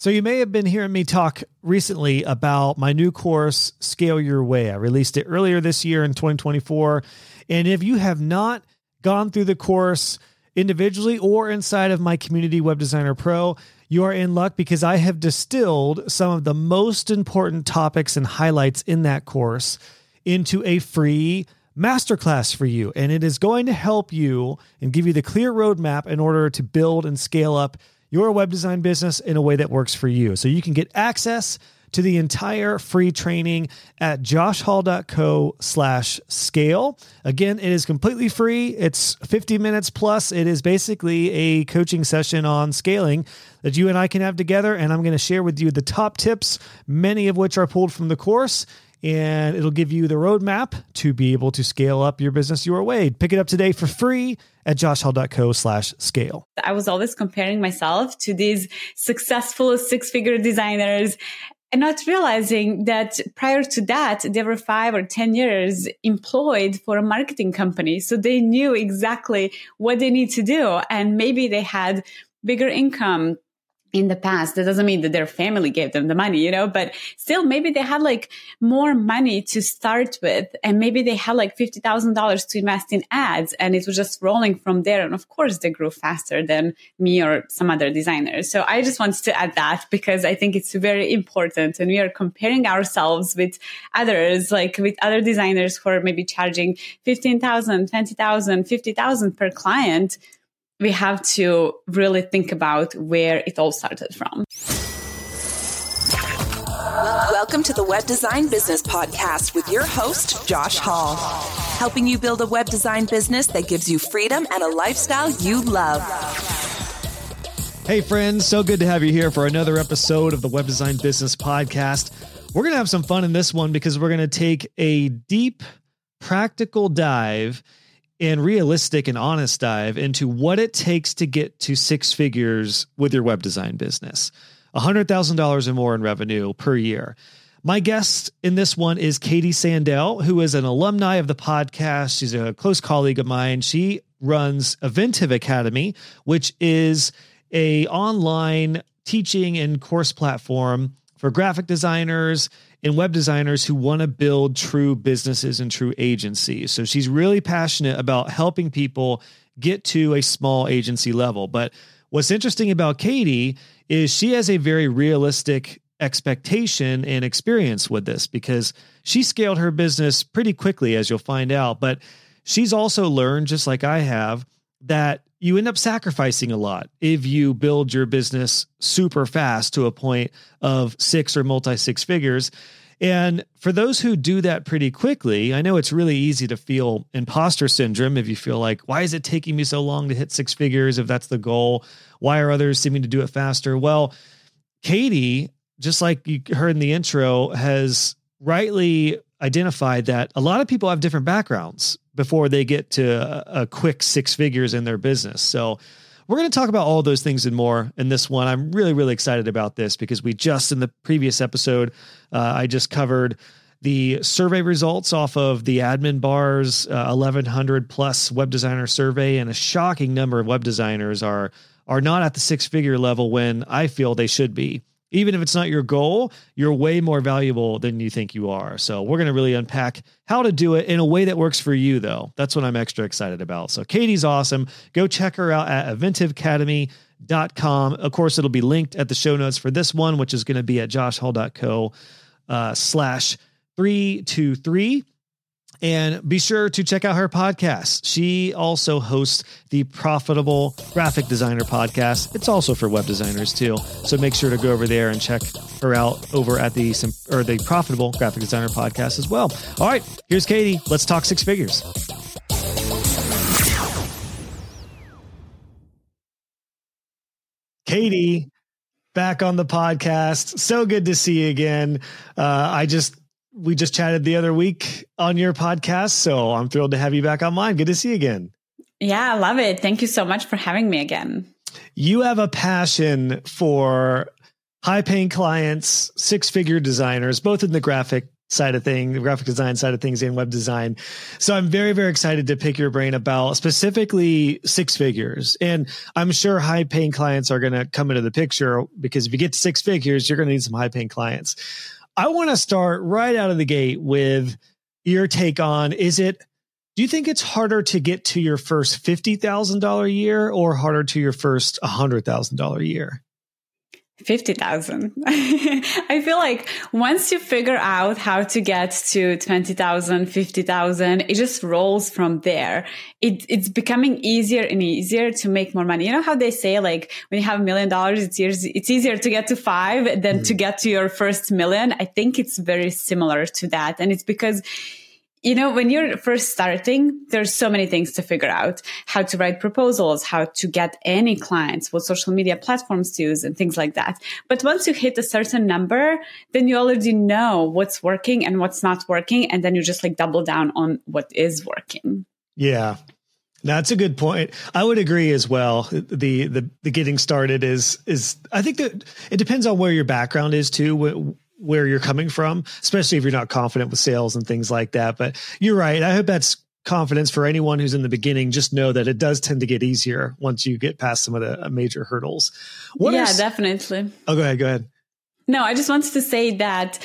So you may have been hearing me talk recently about my new course, Scale Your Way. I released it earlier this year in 2024. And if you have not gone through the course individually or inside of my community, Web Designer Pro, you are in luck because I have distilled some of the most important topics and highlights in that course into a free masterclass for you. And it is going to help you and give you the clear roadmap in order to build and scale up your web design business in a way that works for you. So you can get access to the entire free training at joshhall.co/scale. Again, it is completely free. It's 50 minutes plus. It is basically a coaching session on scaling that you and I can have together. And I'm going to share with you the top tips, many of which are pulled from the course. And it'll give you the roadmap to be able to scale up your business your way. Pick it up today for free at joshhall.co/scale. I was always comparing myself to these successful six-figure designers and not realizing that prior to that, they were 5 or 10 years employed for a marketing company. So they knew exactly what they need to do. And maybe they had bigger income in the past. That doesn't mean that their family gave them the money, but still maybe they had like more money to start with. And maybe they had like $50,000 to invest in ads and it was just rolling from there. And of course they grew faster than me or some other designers. So I just wanted to add that because I think it's very important. And we are comparing ourselves with others, like with other designers who are maybe charging $15,000, $20,000, $50,000 per client. We have to really think about where it all started from. Welcome to the Web Design Business Podcast with your host, Josh Hall, helping you build a web design business that gives you freedom and a lifestyle you love. Hey friends, so good to have you here for another episode of the Web Design Business Podcast. We're going to have some fun in this one because we're going to take a deep, practical dive and realistic and honest dive into what it takes to get to six figures with your web design business, $100,000 or more in revenue per year. My guest in this one is Katie Sandell, who is an alumni of the podcast. She's a close colleague of mine. She runs Aventiv Academy, which is an online teaching and course platform for graphic designers and web designers who want to build true businesses and true agencies. So she's really passionate about helping people get to a small agency level. But what's interesting about Katie is she has a very realistic expectation and experience with this because she scaled her business pretty quickly, as you'll find out. But she's also learned, just like I have, that you end up sacrificing a lot if you build your business super fast to a point of six or multi-six figures. And for those who do that pretty quickly, I know it's really easy to feel imposter syndrome if you feel like, why is it taking me so long to hit six figures if that's the goal? Why are others seeming to do it faster? Well, Katie, just like you heard in the intro, has rightly identified that a lot of people have different backgrounds before they get to a quick six figures in their business. So we're going to talk about all those things and more in this one. I'm really, really excited about this because we just, in the previous episode, I just covered the survey results off of the Admin Bar's 1,100 plus web designer survey, and a shocking number of web designers are not at the six-figure level when I feel they should be. Even if it's not your goal, you're way more valuable than you think you are. So we're going to really unpack how to do it in a way that works for you, though. That's what I'm extra excited about. So Katie's awesome. Go check her out at aventivacademy.com. Of course, it'll be linked at the show notes for this one, which is going to be at joshhall.co/323. And be sure to check out her podcast. She also hosts the Profitable Graphic Designer podcast. It's also for web designers too. So make sure to go over there and check her out over at the Profitable Graphic Designer podcast as well. All right, here's Katie. Let's talk six figures. Katie, back on the podcast. So good to see you again. We just chatted the other week on your podcast, so I'm thrilled to have you back on mine. Good to see you again. Yeah, I love it. Thank you so much for having me again. You have a passion for high-paying clients, six-figure designers, both in the graphic side of things, the graphic design side of things, and web design. So I'm very, very excited to pick your brain about specifically six figures. And I'm sure high paying clients are going to come into the picture, because if you get to six figures, you're going to need some high paying clients. I want to start right out of the gate with your take on, do you think it's harder to get to your first $50,000 a year or harder to your first $100,000 a year? 50,000. I feel like once you figure out how to get to 20,000, 50,000, it just rolls from there. It's becoming easier and easier to make more money. You know how they say, like, when you have $1 million, it's easier to get to 5 than to get to your first million. I think it's very similar to that. And it's because, you know, when you're first starting, there's so many things to figure out: how to write proposals, how to get any clients, what social media platforms to use, and things like that. But once you hit a certain number, then you already know what's working and what's not working. And then you just like double down on what is working. Yeah. That's a good point. I would agree as well. The getting started is I think that it depends on where your background is too, where you're coming from, especially if you're not confident with sales and things like that. But you're right. I hope that's confidence for anyone who's in the beginning. Just know that it does tend to get easier once you get past some of the major hurdles. Definitely. Oh, go ahead. No, I just wanted to say that,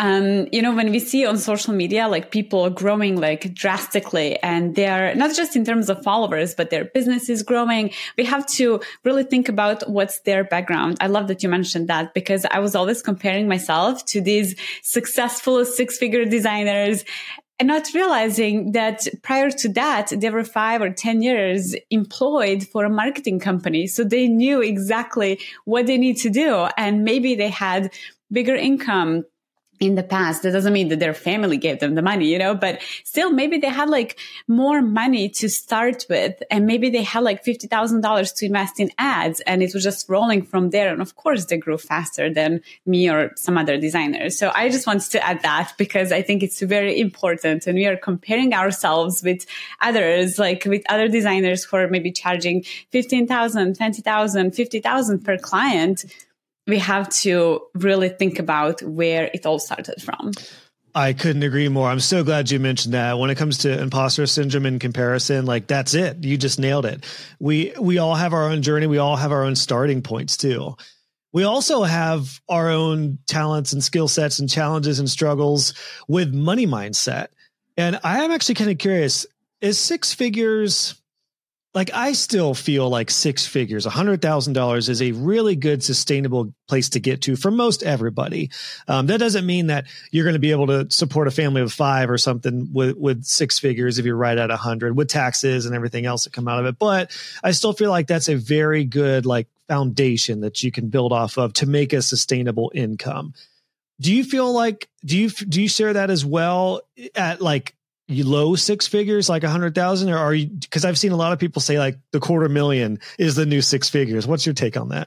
you know, when we see on social media, like, people growing like drastically, and they're not just in terms of followers, but their business is growing, we have to really think about what's their background. I love that you mentioned that, because I was always comparing myself to these successful six-figure designers, and not realizing that prior to that, they were 5 or 10 years employed for a marketing company. So they knew exactly what they need to do. And maybe they had bigger income in the past. That doesn't mean that their family gave them the money, you know, but still maybe they had like more money to start with. And maybe they had like $50,000 to invest in ads, and it was just rolling from there. And of course they grew faster than me or some other designers. So I just wanted to add that, because I think it's very important. And we are comparing ourselves with others, like with other designers who are maybe charging 15,000, 20,000, 50,000 per client. We have to really think about where it all started from. I couldn't agree more. I'm so glad you mentioned that. When it comes to imposter syndrome and comparison, like, that's it. You just nailed it. We all have our own journey. We all have our own starting points too. We also have our own talents and skill sets and challenges and struggles with money mindset. And I am actually kind of curious, is six figures... Like, I still feel like six figures, $100,000 is a really good, sustainable place to get to for most everybody. That doesn't mean that you're going to be able to support a family of 5 or something with six figures if you're right at 100 with taxes and everything else that come out of it. But I still feel like that's a very good, like, foundation that you can build off of to make a sustainable income. Do you feel like, do you share that as well at like low six figures, like 100,000, or are you, because I've seen a lot of people say like the $250,000 is the new six figures. What's your take on that?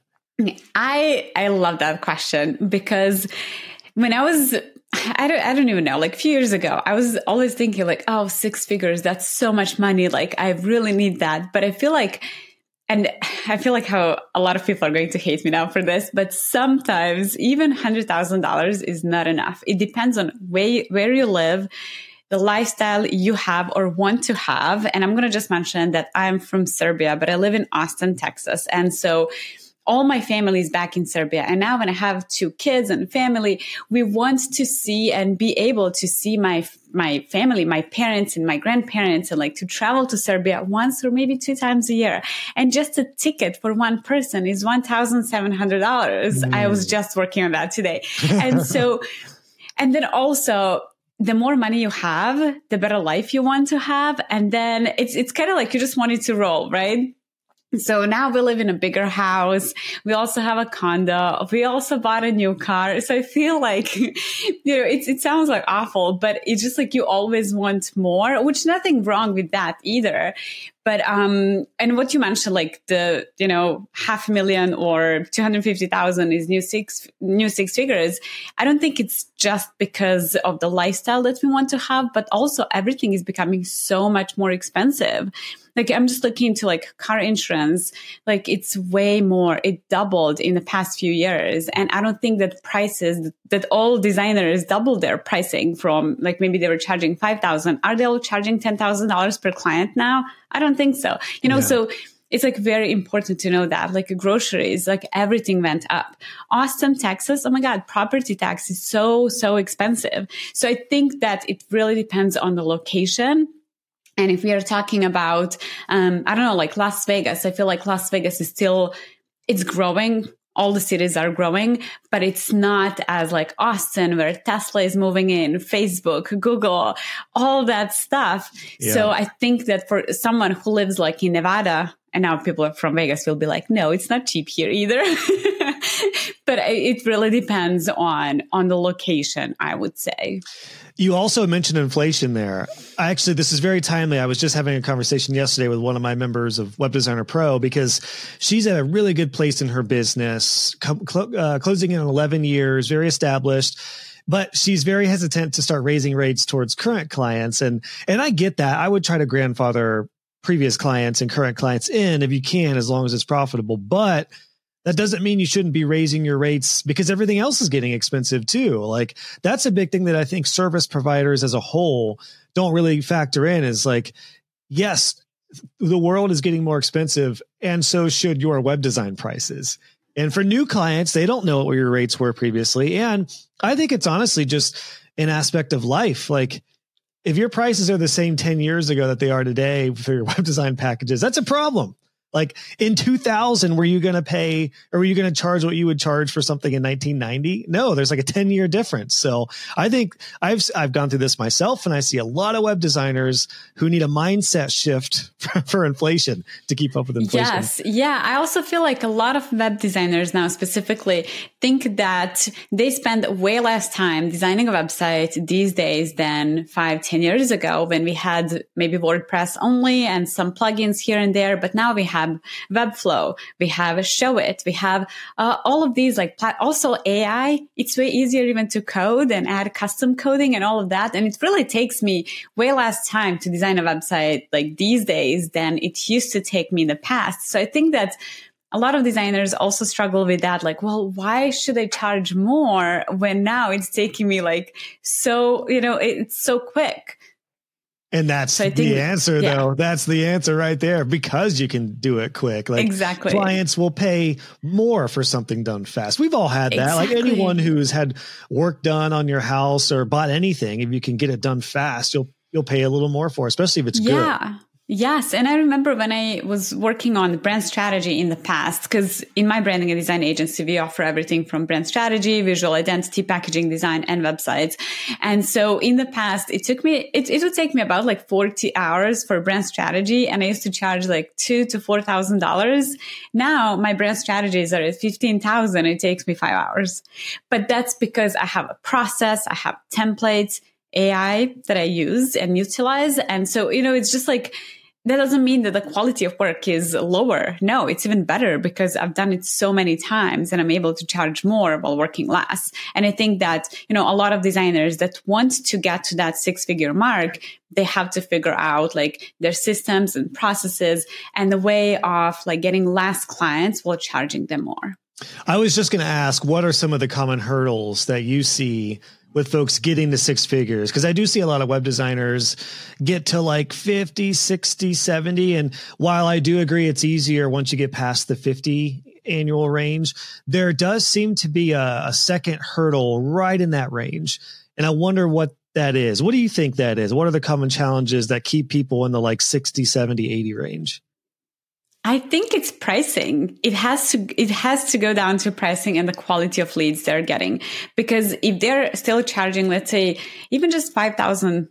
I love that question, because when I was, I don't even know, like a few years ago, I was always thinking like, oh, six figures, that's so much money. Like, I really need that. But I feel like how a lot of people are going to hate me now for this, but sometimes even $100,000 is not enough. It depends on where you live, the lifestyle you have or want to have. And I'm going to just mention that I'm from Serbia, but I live in Austin, Texas. And so all my family is back in Serbia. And now when I have 2 kids and family, we want to see and be able to see my family, my parents and my grandparents, and like to travel to Serbia once or maybe 2 times a year. And just a ticket for one person is $1,700. I was just working on that today. And so, and then also, the more money you have, the better life you want to have. And then it's kind of like you just want it to roll, right? So now we live in a bigger house. We also have a condo. We also bought a new car. So I feel like, you know, it sounds like awful, but it's just like you always want more, which nothing wrong with that either. But, and what you mentioned, like the, $500,000 or 250,000 is new six figures. I don't think it's just because of the lifestyle that we want to have, but also everything is becoming so much more expensive. Like I'm just looking into like car insurance, like it's way more, it doubled in the past few years. And I don't think that prices that all designers doubled their pricing from, like maybe they were charging $5,000. Are they all charging $10,000 per client now? I don't think so. So it's like very important to know that like groceries, like everything went up. Austin, Texas. Oh my God, property tax is so expensive. So I think that it really depends on the location. And if we are talking about, like Las Vegas, I feel like Las Vegas is still, it's growing. All the cities are growing, but it's not as like Austin where Tesla is moving in, Facebook, Google, all that stuff. Yeah. So I think that for someone who lives like in Nevada, and now people from Vegas will be like, no, it's not cheap here either. But it really depends on the location, I would say. You also mentioned inflation there. Actually, this is very timely. I was just having a conversation yesterday with one of my members of Web Designer Pro because she's at a really good place in her business, closing in 11 years, very established, but she's very hesitant to start raising rates towards current clients. And I get that. I would try to grandfather previous clients and current clients in if you can, as long as it's profitable. But that doesn't mean you shouldn't be raising your rates because everything else is getting expensive too. Like that's a big thing that I think service providers as a whole don't really factor in is like, yes, the world is getting more expensive and so should your web design prices. And for new clients, they don't know what your rates were previously. And I think it's honestly just an aspect of life. Like if your prices are the same 10 years ago that they are today for your web design packages, that's a problem. Like in 2000, were you going to pay or were you going to charge what you would charge for something in 1990? No, there's like a 10-year difference. So I think I've gone through this myself and I see a lot of web designers who need a mindset shift for inflation to keep up with inflation. Yes. Yeah. I also feel like a lot of web designers now specifically think that they spend way less time designing a website these days than 5-10 years ago when we had maybe WordPress only and some plugins here and there. But now we have Webflow, we have Showit, we have all of these like also AI. It's way easier even to code and add custom coding and all of that. And it really takes me way less time to design a website like these days than it used to take me in the past. So I think that a lot of designers also struggle with that. Like, well, why should I charge more when now it's taking me like so, it's so quick. And that's the answer, though. That's the answer right there, because you can do it quick. Like exactly. Clients will pay more for something done fast. We've all had that. Exactly. Like anyone who's had work done on your house or bought anything, if you can get it done fast, you'll pay a little more for it, especially if it's good. Yes. And I remember when I was working on brand strategy in the past, because in my branding and design agency, we offer everything from brand strategy, visual identity, packaging design, and websites. And so in the past, it would take me about like 40 hours for brand strategy. And I used to charge like $2,000 to $4,000. Now my brand strategies are at $15,000. It takes me 5 hours. But that's because I have a process, I have templates, AI that I use and utilize. And so, it's just like, that doesn't mean that the quality of work is lower. No, it's even better because I've done it so many times and I'm able to charge more while working less. And I think that, a lot of designers that want to get to that 6-figure mark, they have to figure out like their systems and processes and the way of like getting less clients while charging them more. I was just going to ask, what are some of the common hurdles that you see with folks getting to 6 figures? Because I do see a lot of web designers get to like 50, 60, 70. And while I do agree it's easier once you get past the 50 annual range, there does seem to be a second hurdle right in that range. And I wonder what that is. What do you think that is? What are the common challenges that keep people in the like 60, 70, 80 range? I think it's pricing. It has to go down to pricing and the quality of leads they're getting. Because if they're still charging, let's say, even just $7,000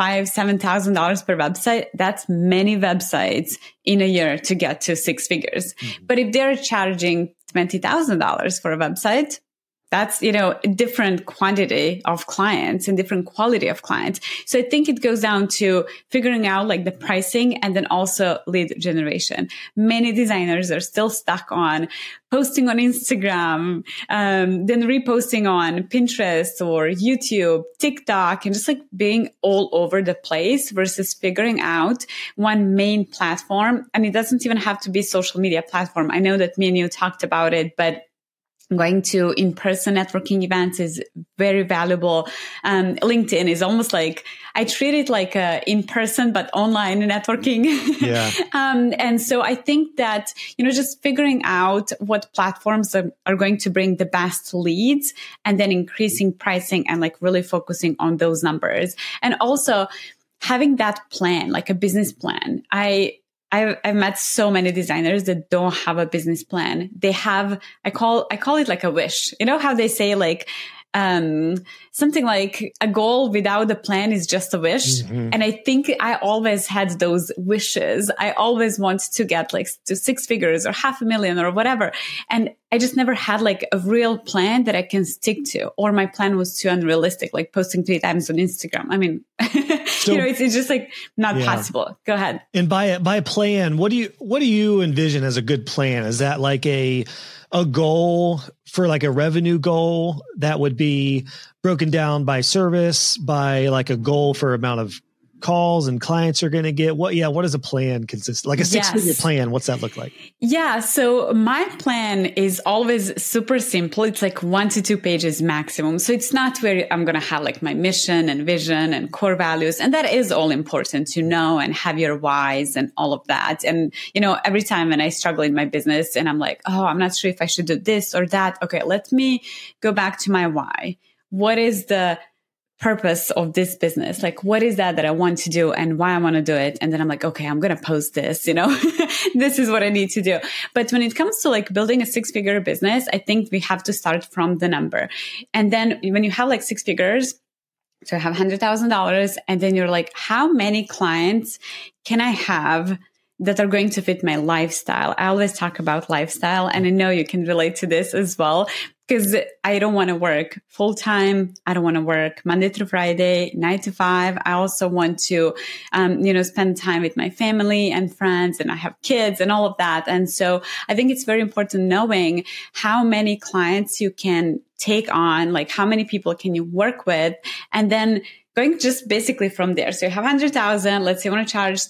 per website, that's many websites in a year to get to 6 figures. Mm-hmm. But if they're charging $20,000 for a website, that's, a different quantity of clients and different quality of clients. So I think it goes down to figuring out like the pricing and then also lead generation. Many designers are still stuck on posting on Instagram, then reposting on Pinterest or YouTube, TikTok, and just like being all over the place versus figuring out one main platform. And it doesn't even have to be social media platform. I know that me and you talked about it, but going to in-person networking events is very valuable. LinkedIn is almost like, I treat it like a in-person, but online networking. Yeah. And so I think that, just figuring out what platforms are going to bring the best leads and then increasing pricing and like really focusing on those numbers. And also having that plan, like a business plan. I've met so many designers that don't have a business plan. They have, I call it like a wish. You know how they say like, something like a goal without a plan is just a wish. Mm-hmm. And I think I always had those wishes. I always wanted to get like to 6 figures or $500,000 or whatever. And I just never had like a real plan that I can stick to, or my plan was too unrealistic, like posting 3 times on Instagram. I mean, so, it's just like not possible. Go ahead. And by a plan, what do you envision as a good plan? Is that like a goal for like a revenue goal that would be broken down by service, by like a goal for amount of calls and clients you're going to get? What does a plan consist? Like a 6-figure plan, what's that look like? Yeah. So my plan is always super simple. It's like 1 to 2 pages maximum. So it's not where I'm going to have like my mission and vision and core values. And that is all important to know and have your whys and all of that. And, every time when I struggle in my business and I'm like, oh, I'm not sure if I should do this or that. Okay, let me go back to my why. What is the purpose of this business? Like, what is that I want to do and why I want to do it? And then I'm like, okay, I'm going to post this, this is what I need to do. But when it comes to like building a 6-figure business, I think we have to start from the number. And then when you have like 6 figures, so I have $100,000, and then you're like, how many clients can I have that are going to fit my lifestyle? I always talk about lifestyle, and I know you can relate to this as well, because I don't want to work full time. I don't want to work Monday through Friday, 9 to 5. I also want to, spend time with my family and friends, and I have kids and all of that. And so I think it's very important knowing how many clients you can take on, like how many people can you work with, and then going just basically from there. So you have 100,000. Let's say you want to charge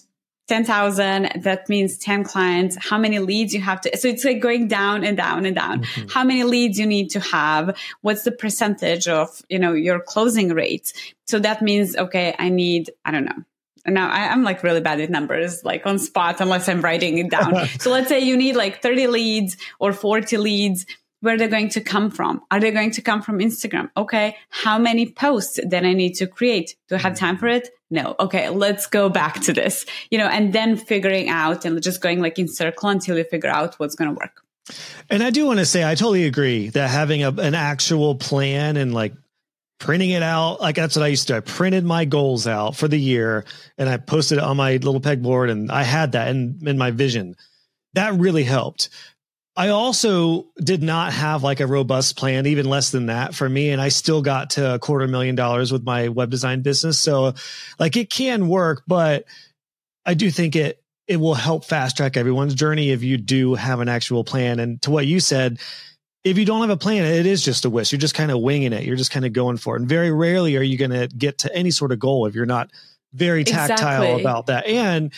10,000, that means 10 clients. How many leads you have to, so it's like going down and down and down. Mm-hmm. How many leads you need to have? What's the percentage of, your closing rate? So that means, okay, I don't know. And now I'm like really bad with numbers, like on spot, unless I'm writing it down. So let's say you need like 30 leads or 40 leads. Where they're going to come from? Are they going to come from Instagram? Okay. How many posts then I need to create? Do I have time for it? No. Okay. Let's go back to this, and then figuring out and just going like in circle until you figure out what's going to work. And I do want to say, I totally agree that having an actual plan and like printing it out, like that's what I used to do. I printed my goals out for the year and I posted it on my little pegboard, and I had that in my vision. That really helped. I also did not have like a robust plan, even less than that for me. And I still got to $250,000 with my web design business. So like it can work, but I do think it will help fast track everyone's journey if you do have an actual plan. And to what you said, if you don't have a plan, it is just a wish. You're just kind of winging it. You're just kind of going for it. And very rarely are you going to get to any sort of goal if you're not very tactile about that. And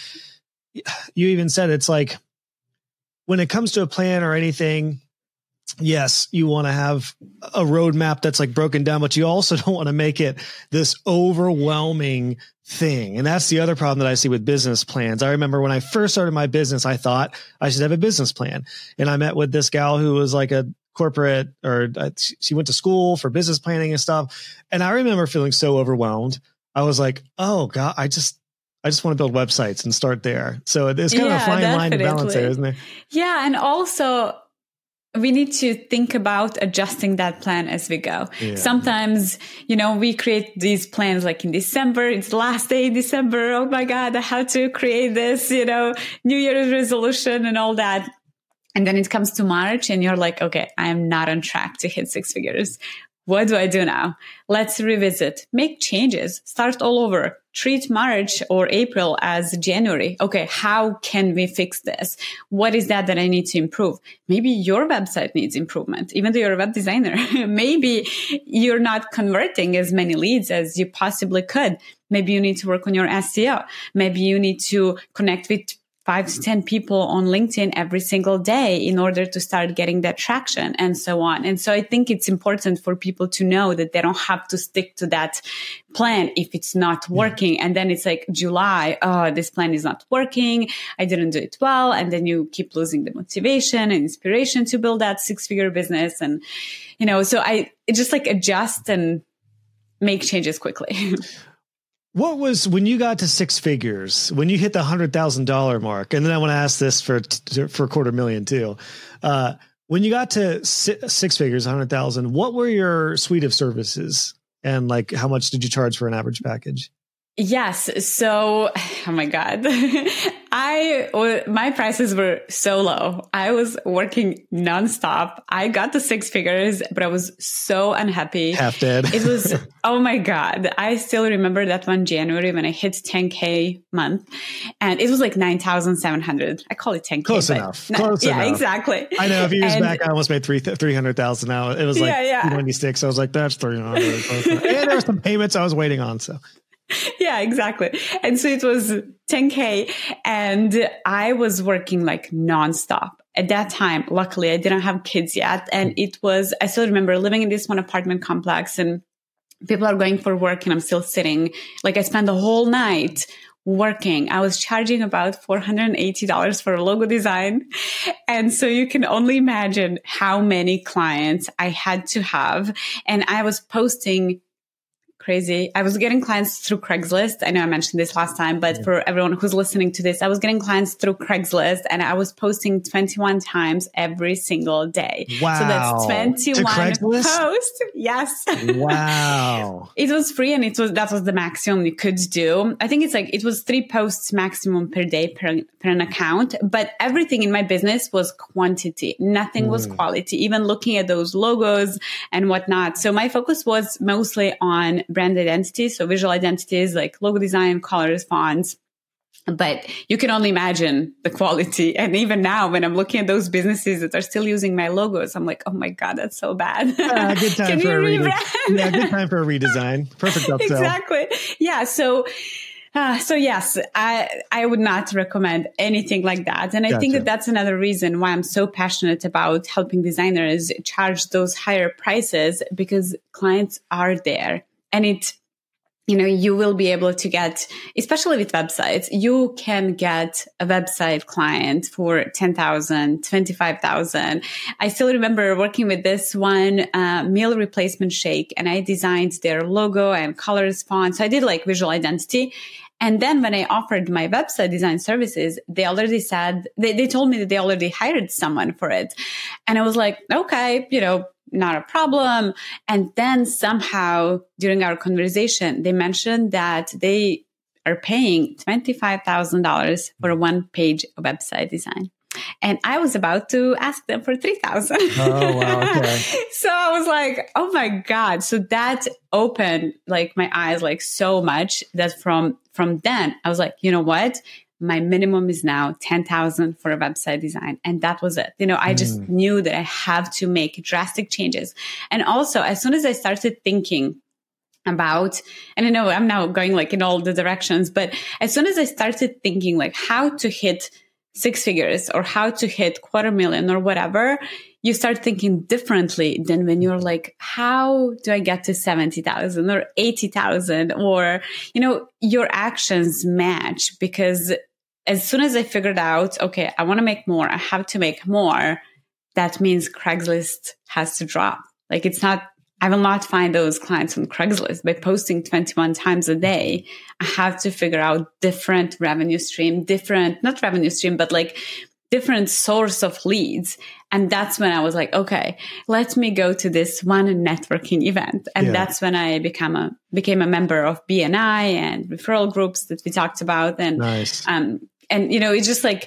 you even said it's like, when it comes to a plan or anything, yes, you want to have a roadmap that's like broken down, but you also don't want to make it this overwhelming thing. And that's the other problem that I see with business plans. I remember when I first started my business, I thought I should have a business plan. And I met with this gal who was like a corporate, or she went to school for business planning and stuff. And I remember feeling so overwhelmed. I was like, oh God, I just want to build websites and start there. So there's kind of a fine line to balance there, isn't there? Yeah. And also we need to think about adjusting that plan as we go. Yeah. Sometimes, we create these plans like in December, it's the last day in December. Oh my God, I have to create this, New Year's resolution and all that. And then it comes to March and you're like, okay, I am not on track to hit 6 figures. What do I do now? Let's revisit, make changes, start all over, treat March or April as January. Okay, how can we fix this? What is that I need to improve? Maybe your website needs improvement, even though you're a web designer. Maybe you're not converting as many leads as you possibly could. Maybe you need to work on your SEO. Maybe you need to connect with 5 to 10 people on LinkedIn every single day in order to start getting that traction and so on. And so I think it's important for people to know that they don't have to stick to that plan if it's not working. And then it's like July, oh, this plan is not working. I didn't do it well. And then you keep losing the motivation and inspiration to build that 6-figure business. And, so I just like adjust and make changes quickly. What was, when you got to 6 figures, when you hit the $100,000 mark, and then I want to ask this for $250,000 too. When you got to 6 figures, 100,000, what were your suite of services, and like how much did you charge for an average package? Yes. So, oh my God, my prices were so low. I was working nonstop. I got the 6 figures, but I was so unhappy. Half dead. It was, oh my God. I still remember that one January when I hit 10K month, and it was like 9,700. I call it 10K. Close enough. Close enough. Yeah, exactly. I know a few years back, I almost made 300,000 now. It was like 26. I was like, that's 300. And there were some payments I was waiting on. So. Yeah, exactly. And so it was 10K and I was working like nonstop. At that time, luckily, I didn't have kids yet. And I still remember living in this one apartment complex and people are going for work and I'm still sitting. Like I spent the whole night working. I was charging about $480 for a logo design. And so you can only imagine how many clients I had to have. And I was posting crazy. I was getting clients through Craigslist. I know I mentioned this last time, but for everyone who's listening to this, I was getting clients through Craigslist and I was posting 21 times every single day. Wow. So that's 21 posts. Yes. Wow. It was free and that was the maximum you could do. I think it was 3 posts maximum per day per an account, but everything in my business was quantity. Nothing was quality, even looking at those logos and whatnot. So my focus was mostly on brand identity. So visual identities like logo design, colors, fonts. But you can only imagine the quality. And even now, when I'm looking at those businesses that are still using my logos, I'm like, oh my God, that's so bad. Good time for a redesign. Yeah, good time for a redesign. Perfect upsell. Exactly. Yeah. So yes, I would not recommend anything like that. And I think that that's another reason why I'm so passionate about helping designers charge those higher prices, because clients are there. And you will be able to get, especially with websites, you can get a website client for $10,000, $25,000. I still remember working with this one meal replacement shake, and I designed their logo and colors, fonts. So I did like visual identity. And then when I offered my website design services, they already said, they told me that they already hired someone for it. And I was like, okay, not a problem. And then somehow during our conversation, they mentioned that they are paying $25,000 for a 1-page website design. And I was about to ask them for $3,000. Oh, wow. Okay. So I was like, oh my God. So that opened like my eyes like so much that from then I was like, you know what? My minimum is now $10,000 for a website design. And that was it. I just knew that I have to make drastic changes. And also, as soon as I started thinking about, and I know I'm now going like in all the directions, but as soon as I started thinking like how to hit 6 figures or how to hit $250,000 or whatever, you start thinking differently than when you're like, how do I get to 70,000 or 80,000? Or, your actions match, because as soon as I figured out, okay, I want to make more, I have to make more, that means Craigslist has to drop. Like I will not find those clients on Craigslist by posting 21 times a day. I have to figure out different revenue stream, not revenue stream, but like different source of leads. And that's when I was like, okay, let me go to this one networking event. And that's when I became a member of BNI and referral groups that we talked about. And, nice. It's just like,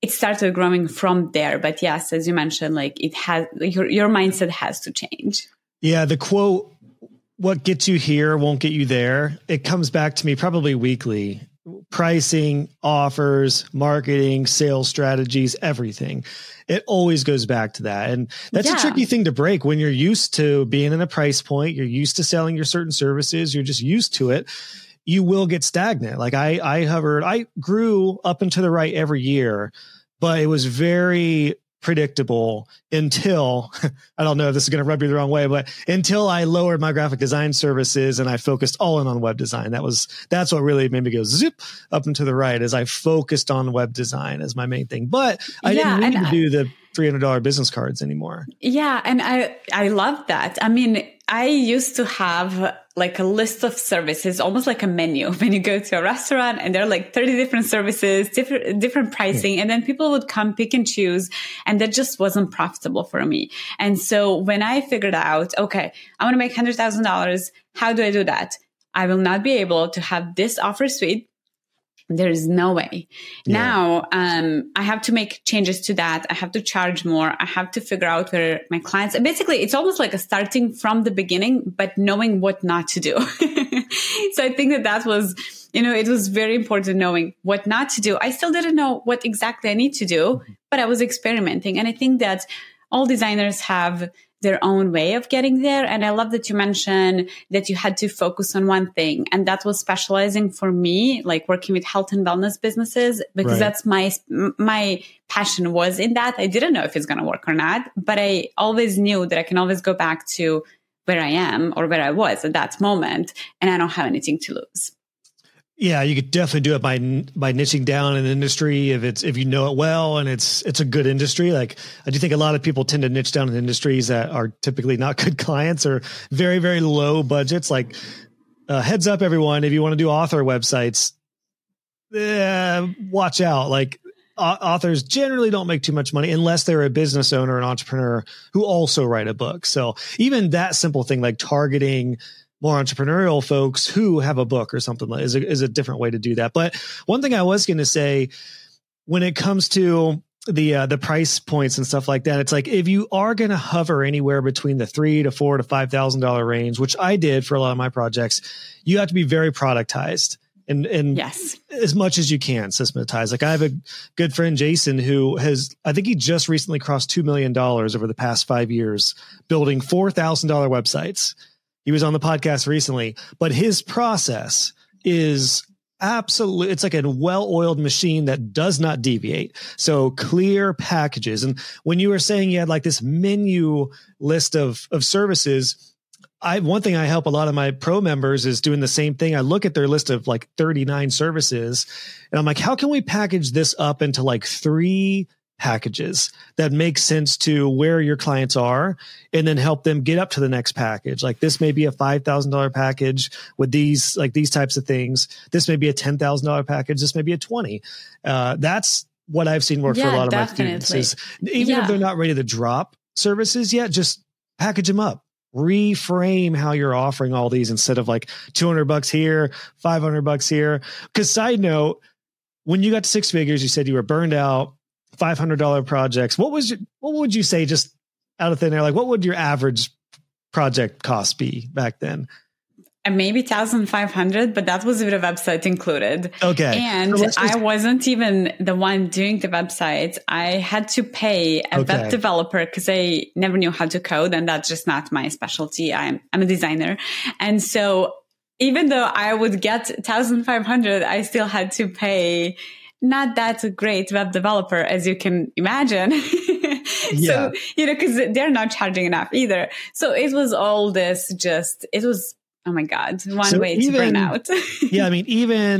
it started growing from there. But yes, as you mentioned, like it has, your mindset has to change. Yeah. The quote, what gets you here won't get you there. It comes back to me probably weekly. Pricing, offers, marketing, sales strategies, everything. It always goes back to that. And that's a tricky thing to break when you're used to being in a price point. You're used to selling your certain services. You're just used to it. You will get stagnant. Like I grew up and to the right every year, but it was very predictable until, I don't know if this is going to rub you the wrong way, but until I lowered my graphic design services and I focused all in on web design. That's what really made me go zip up and to the right, as I focused on web design as my main thing. But I didn't need to do the $300 business cards anymore. Yeah. And I love that. I mean, I used to have like a list of services, almost like a menu when you go to a restaurant, and there are like 30 different services, different pricing. And then people would come pick and choose, and that just wasn't profitable for me. And so when I figured out, okay, I want to make $100,000. How do I do that? I will not be able to have this offer suite. There is no way. Yeah. Now, I have to make changes to that. I have to charge more. I have to figure out where my clients, basically it's almost like a starting from the beginning, but knowing what not to do. So I think that was, it was very important knowing what not to do. I still didn't know what exactly I need to do, but I was experimenting. And I think that all designers have their own way of getting there. And I love that you mentioned that you had to focus on one thing. And that was specializing for me, like working with health and wellness businesses, because that's my passion was in that. I didn't know if it's going to work or not, but I always knew that I can always go back to where I am or where I was at that moment. And I don't have anything to lose. Yeah, you could definitely do it by niching down in an industry if you know it well and it's a good industry. Like I do think a lot of people tend to niche down in industries that are typically not good clients or very, very low budgets. Like heads up, everyone, if you want to do author websites, watch out. Like authors generally don't make too much money unless they're a business owner, an entrepreneur who also write a book. So even that simple thing, like targeting more entrepreneurial folks who have a book or something, is a different way to do that. But one thing I was going to say, when it comes to the price points and stuff like that, it's like, if you are going to hover anywhere between the $3,000 to $4,000 to $5,000 range, which I did for a lot of my projects, you have to be very productized and yes, as much as you can systematized. Like I have a good friend, Jason, who I think he just recently crossed $2 million over the past 5 years building $4,000 websites. He was on the podcast recently, but his process is absolutely, it's like a well-oiled machine that does not deviate. So clear packages. And when you were saying you had like this menu list of services, one thing I help a lot of my pro members is doing the same thing. I look at their list of like 39 services and I'm like, how can we package this up into like 3 packages that make sense to where your clients are, and then help them get up to the next package. Like this may be a $5,000 package with these types of things. This may be a $10,000 package. This may be a 20. That's what I've seen work for a lot of my students is even if they're not ready to drop services yet, just package them up. Reframe how you're offering all these instead of like $200 here, $500 here. Because side note, when you got to 6 figures, you said you were burned out. $500 projects. What would you say, just out of thin air? Like, what would your average project cost be back then? And maybe 1,500, but that was with a website included. Okay. And I wasn't even the one doing the website. I had to pay a web developer because I never knew how to code, and that's just not my specialty. I'm a designer. And so even though I would get 1,500, I still had to pay not that great web developer, as you can imagine. So, because they're not charging enough either. So it was all this it was, oh my God, one way to burn out. Yeah. I mean, even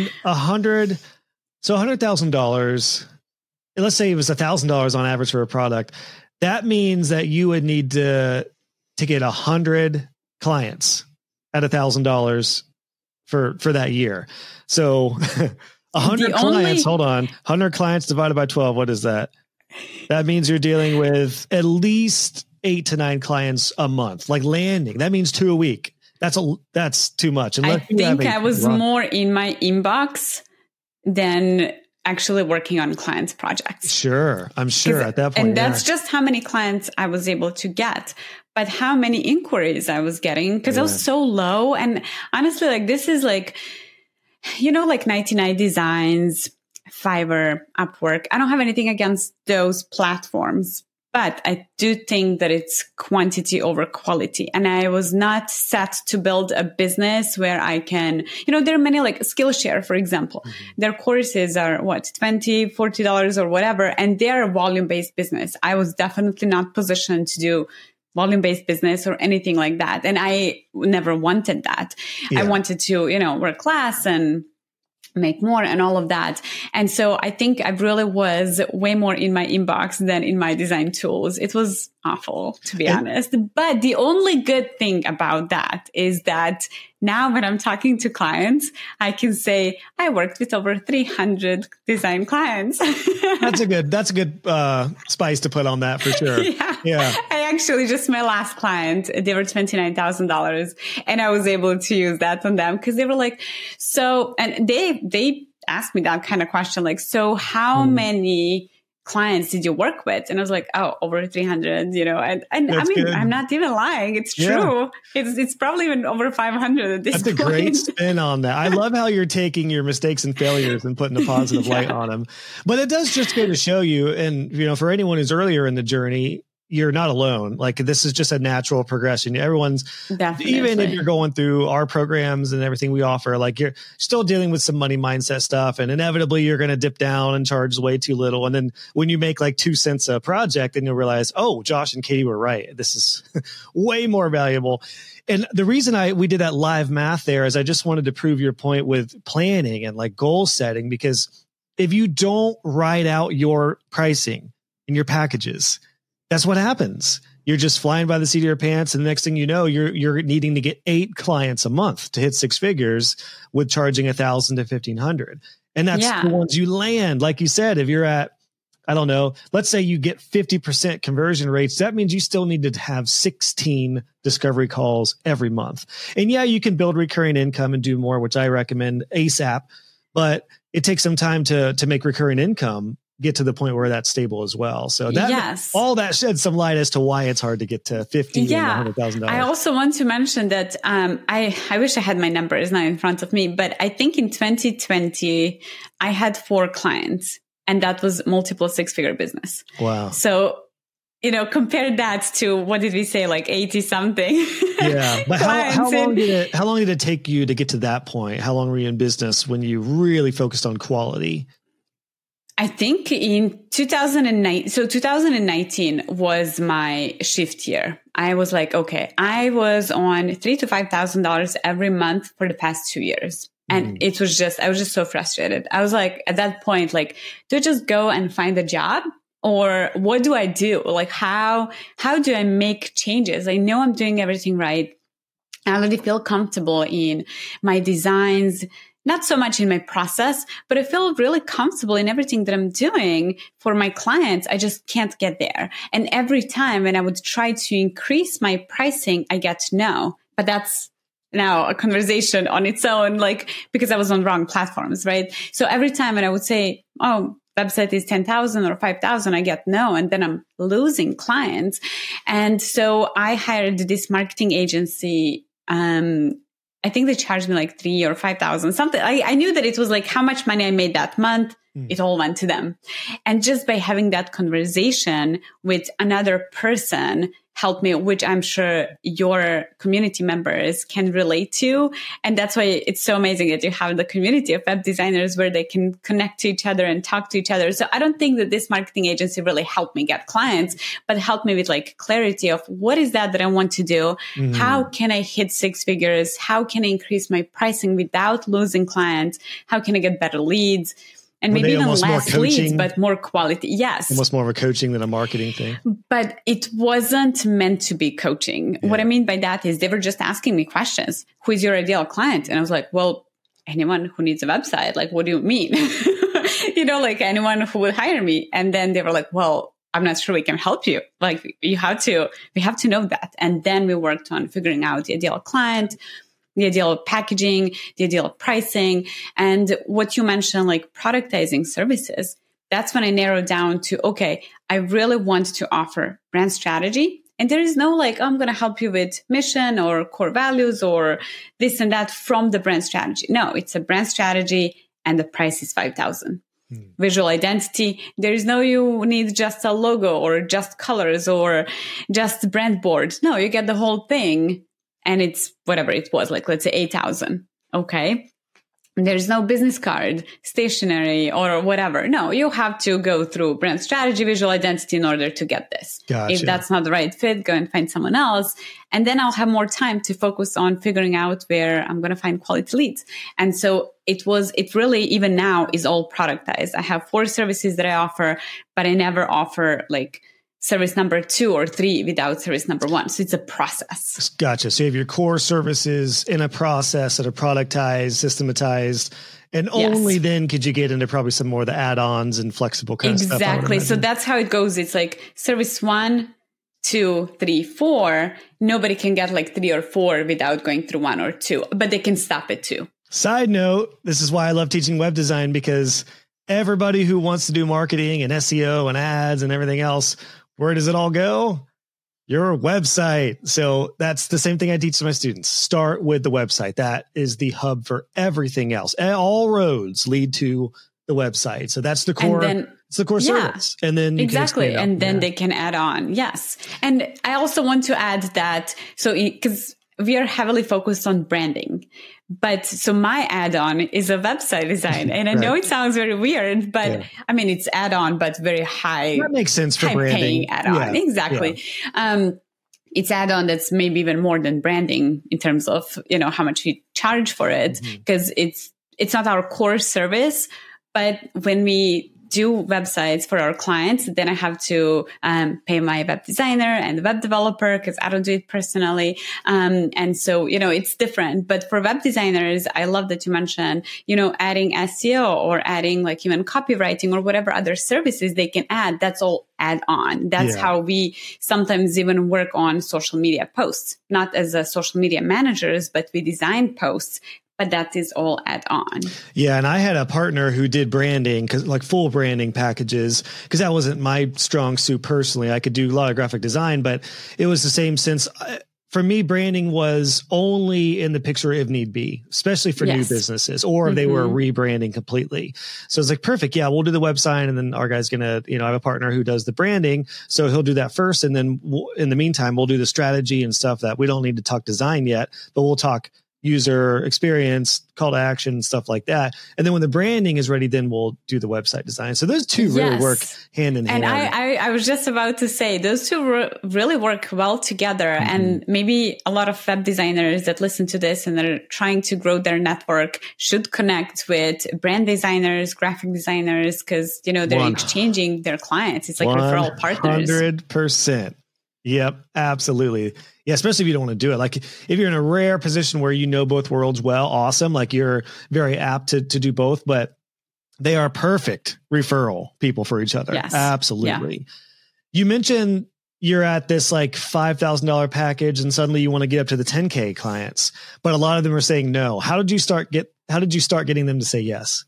$100,000, let's say it was $1,000 on average for a product. That means that you would need to get 100 clients at $1,000 for that year. So 100 clients, hold on. 100 clients divided by 12. What is that? That means you're dealing with at least 8 to 9 clients a month, like landing. That means 2 a week. That's too much. I think I was more in my inbox than actually working on clients' projects. Sure. I'm sure at that point. And that's just how many clients I was able to get. But how many inquiries I was getting, because I was so low. And honestly, like this is like, like 99 Designs, Fiverr, Upwork. I don't have anything against those platforms, but I do think that it's quantity over quality. And I was not set to build a business where I can, there are many like Skillshare, for example. Their courses are $20, $40 or whatever. And they're a volume-based business. I was definitely not positioned to do volume-based business or anything like that. And I never wanted that. I wanted to, work less and make more and all of that. And so I think I really was way more in my inbox than in my design tools. It was awful, to be honest. But the only good thing about that is that now when I'm talking to clients, I can say I worked with over 300 design clients. That's a good spice to put on that for sure. Yeah. I actually just, my last client, they were $29,000 and I was able to use that on them because they were like, and they asked me that kind of question, like, so how many clients did you work with? And I was like, over 300, and I mean, good. I'm not even lying. It's true. Yeah. It's probably even over 500 at this point. That's a great spin on that. I love how you're taking your mistakes and failures and putting a positive light on them. But it does just go to show you, and for anyone who's earlier in the journey, you're not alone. Like this is just a natural progression. Everyone's, definitely. Even if you're going through our programs and everything we offer, like you're still dealing with some money mindset stuff, and inevitably you're going to dip down and charge way too little. And then when you make like 2 cents a project, then you'll realize, oh, Josh and Katie were right. This is way more valuable. And the reason we did that live math there is I just wanted to prove your point with planning and like goal setting, because if you don't write out your pricing in your packages, that's what happens. You're just flying by the seat of your pants. And the next thing you know, you're needing to get 8 clients a month to hit 6 figures with charging $1,000 to $1,500. And that's the ones you land. Like you said, if you're at, I don't know, let's say you get 50% conversion rates, that means you still need to have 16 discovery calls every month. And you can build recurring income and do more, which I recommend ASAP, but it takes some time to make recurring income get to the point where that's stable as well. So that all that sheds some light as to why it's hard to get to $50,000 and $100,000. I also want to mention that I wish I had my numbers now in front of me, but I think in 2020 I had 4 clients, and that was multiple 6-figure business. Wow! So compare that to what did we say, like 80 something? Yeah, but how long did it take you to get to that point? How long were you in business when you really focused on quality? I think in 2009, so 2019 was my shift year. I was like, okay, I was on $3,000 to $5,000 every month for the past 2 years. And I was just so frustrated. I was like, at that point, like, do I just go and find a job? Or what do I do? Like, how do I make changes? I know I'm doing everything right. I already feel comfortable in my designs, not so much in my process, but I feel really comfortable in everything that I'm doing for my clients. I just can't get there. And every time when I would try to increase my pricing, I get no. But that's now a conversation on its own, like, because I was on wrong platforms, right? So every time when I would say, oh, website is 10,000 or 5,000, I get no. And then I'm losing clients. And so I hired this marketing agency, I think they charged me like $3,000 or $5,000, something. I knew that it was like how much money I made that month. It all went to them. And just by having that conversation with another person helped me, which I'm sure your community members can relate to. And that's why it's so amazing that you have the community of web designers where they can connect to each other and talk to each other. So I don't think that this marketing agency really helped me get clients, but helped me with like clarity of what is that I want to do? How can I hit 6 figures? How can I increase my pricing without losing clients? How can I get better leads? And maybe even less leads, but more quality. Yes. Almost more of a coaching than a marketing thing. But it wasn't meant to be coaching. Yeah. What I mean by that is they were just asking me questions. Who is your ideal client? And I was like, well, anyone who needs a website. Like, what do you mean? Like anyone who would hire me. And then they were like, well, I'm not sure we can help you. Like we have to know that. And then we worked on figuring out the ideal client, the ideal packaging, the ideal pricing, and what you mentioned, like productizing services. That's when I narrowed down to, okay, I really want to offer brand strategy. And there is no like, I'm going to help you with mission or core values or this and that from the brand strategy. No, it's a brand strategy and the price is $5,000. Visual identity. There is no, you need just a logo or just colors or just brand board. No, you get the whole thing and it's whatever it was, like let's say 8,000. Okay. There's no business card, stationery or whatever. No, you have to go through brand strategy, visual identity in order to get this. Gotcha. If that's not the right fit, go and find someone else. And then I'll have more time to focus on figuring out where I'm going to find quality leads. And so it really, even now, is all productized. I have 4 services that I offer, but I never offer like service number 2 or 3 without service number 1. So it's a process. Gotcha. So you have your core services in a process that are productized, systematized, and only then could you get into probably some more of the add-ons and flexible kind of stuff. Exactly. So that's how it goes. It's like service 1, 2, 3, 4. Nobody can get like 3 or 4 without going through 1 or 2, but they can stop at 2. Side note, this is why I love teaching web design, because everybody who wants to do marketing and SEO and ads and everything else, where does it all go? Your website. So that's the same thing I teach to my students. Start with the website. That is the hub for everything else. All roads lead to the website. So that's the core. It's the core service. And then exactly. And then they can add on. Yes. And I also want to add that. So because we are heavily focused on branding. But so my add-on is a website design. And I know it sounds very weird, but I mean, it's add-on, but very high. That makes sense for branding. Paying add-on. Yeah. Exactly. Yeah. It's add-on that's maybe even more than branding in terms of, how much we charge for it, because it's not our core service. But when we do websites for our clients, then I have to pay my web designer and the web developer because I don't do it personally. And so, it's different. But for web designers, I love that you mentioned, adding SEO or adding like even copywriting or whatever other services they can add. That's all add on. That's how we sometimes even work on social media posts, not as a social media managers, but we design posts. But that is all add-on. Yeah. And I had a partner who did branding, like full branding packages, because that wasn't my strong suit personally. I could do a lot of graphic design, but it was the same sense. For me, branding was only in the picture if need be, especially for new businesses, or if they were rebranding completely. So it's like, perfect. Yeah, we'll do the website. And then our guy's going to, I have a partner who does the branding. So he'll do that first. And then in the meantime, we'll do the strategy and stuff that we don't need to talk design yet, but we'll talk user experience, call to action, stuff like that. And then when the branding is ready, then we'll do the website design. So those two really work hand in hand. And I was just about to say, those two really work well together. And maybe a lot of web designers that listen to this and they're trying to grow their network should connect with brand designers, graphic designers, because, they're exchanging their clients. It's like referral partners. 100%. Yep, absolutely. Yeah, especially if you don't want to do it. Like if you're in a rare position where you know both worlds well, awesome. Like you're very apt to do both, but they are perfect referral people for each other. Yes. Absolutely. Yeah. You mentioned you're at this like $5,000 package and suddenly you want to get up to the 10K clients, but a lot of them are saying no. How did you start getting them to say yes?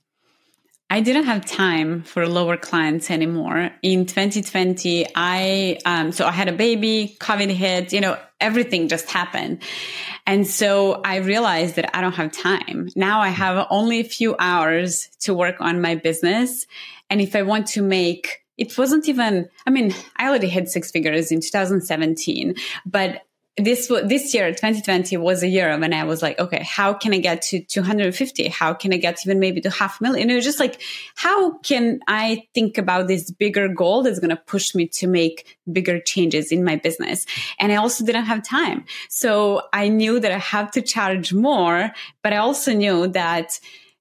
I didn't have time for lower clients anymore. In 2020, I had a baby, COVID hit, everything just happened. And so I realized that I don't have time. Now I have only a few hours to work on my business. And if I want to make, it wasn't even, I already hit 6 figures in 2017, but this year, 2020, was a year when I was like, okay, how can I get to 250? How can I get even maybe to 500,000? Just like, how can I think about this bigger goal that's going to push me to make bigger changes in my business? And I also didn't have time. So I knew that I have to charge more, but I also knew that